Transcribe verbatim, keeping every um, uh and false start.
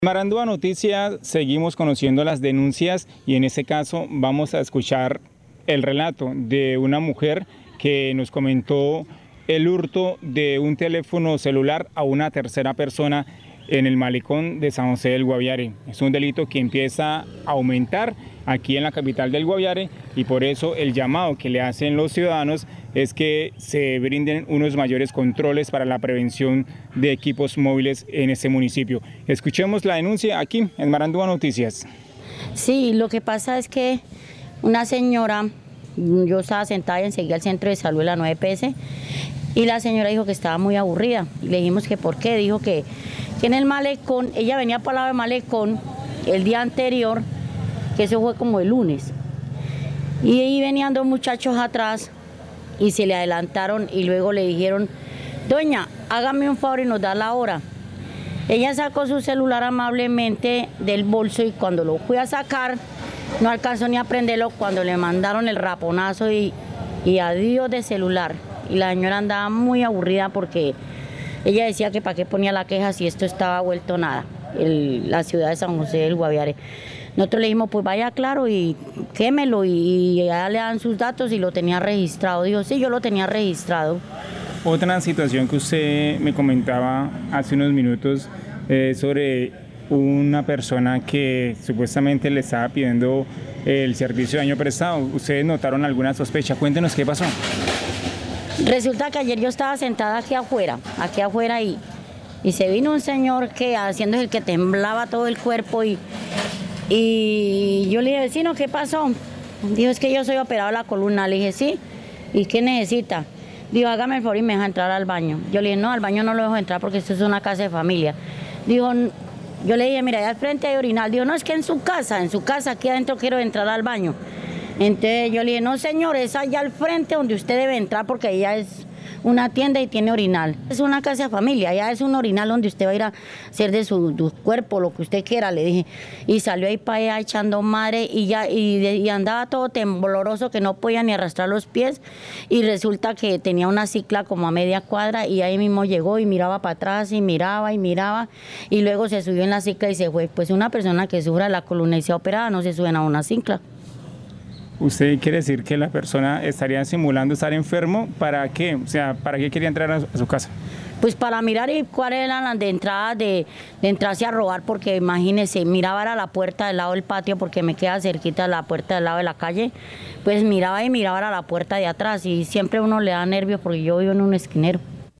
Marandúa Noticias, seguimos conociendo las denuncias y en este caso vamos a escuchar el relato de una mujer que nos comentó el hurto de un teléfono celular a una tercera persona en el malecón de San José del Guaviare. Es un delito que empieza a aumentar aquí en la capital del Guaviare y por eso el llamado que le hacen los ciudadanos es que se brinden unos mayores controles para la prevención de equipos móviles en este municipio. Escuchemos la denuncia aquí en Marandúa Noticias. Sí, lo que pasa es que una señora, yo estaba sentada y enseguida al centro de salud de la nueve P S y la señora dijo que estaba muy aburrida. Y le dijimos que por qué, dijo que, que en el malecón, ella venía para el lado del malecón el día anterior, que eso fue como el lunes, y ahí venían dos muchachos atrás y se le adelantaron y luego le dijeron: doña, hágame un favor y nos da la hora. Ella sacó su celular amablemente del bolso y cuando lo fui a sacar no alcanzó ni a prenderlo cuando le mandaron el raponazo y, y adiós de celular. Y la señora andaba muy aburrida porque ella decía que para qué ponía la queja si esto estaba vuelto nada, el, la ciudad de San José del Guaviare. Nosotros le dijimos, pues vaya claro y quémelo, y, y ya le dan sus datos y lo tenía registrado. Dijo, sí, yo lo tenía registrado. Otra situación que usted me comentaba hace unos minutos eh, sobre una persona que supuestamente le estaba pidiendo el servicio de daño prestado. ¿Ustedes notaron alguna sospecha? Cuéntenos qué pasó. Resulta que ayer yo estaba sentada aquí afuera, aquí afuera y, y se vino un señor que haciendo el que temblaba todo el cuerpo y, y yo le dije, vecino, ¿qué pasó? Dijo, es que yo soy operado de la columna. Le dije, sí, ¿y qué necesita? Dijo, hágame el favor y me deja entrar al baño. Yo le dije, no, al baño no lo dejo entrar porque esto es una casa de familia. Dijo, yo le dije, mira, allá al frente hay orinal. Dijo, no, es que en su casa, en su casa, aquí adentro quiero entrar al baño. Entonces yo le dije, no señor, es allá al frente donde usted debe entrar porque allá es una tienda y tiene orinal. Es una casa de familia, allá es un orinal donde usted va a ir a hacer de su, su cuerpo lo que usted quiera, le dije. Y salió ahí para allá echando madre y, ya, y, y andaba todo tembloroso que no podía ni arrastrar los pies. Y resulta que tenía una cicla como a media cuadra y ahí mismo llegó y miraba para atrás y miraba y miraba. Y luego se subió en la cicla y se fue. Pues una persona que sufra la columna y sea operada no se suben a una cicla. ¿Usted quiere decir que la persona estaría simulando estar enfermo? ¿Para qué? O sea, ¿para qué quería entrar a su, a su casa? Pues para mirar y cuáles eran las de entrada de, de entrarse a robar, porque imagínese, miraba a la puerta del lado del patio, porque me queda cerquita la puerta del lado de la calle, pues miraba y miraba a la puerta de atrás y siempre uno le da nervios porque yo vivo en un esquinero.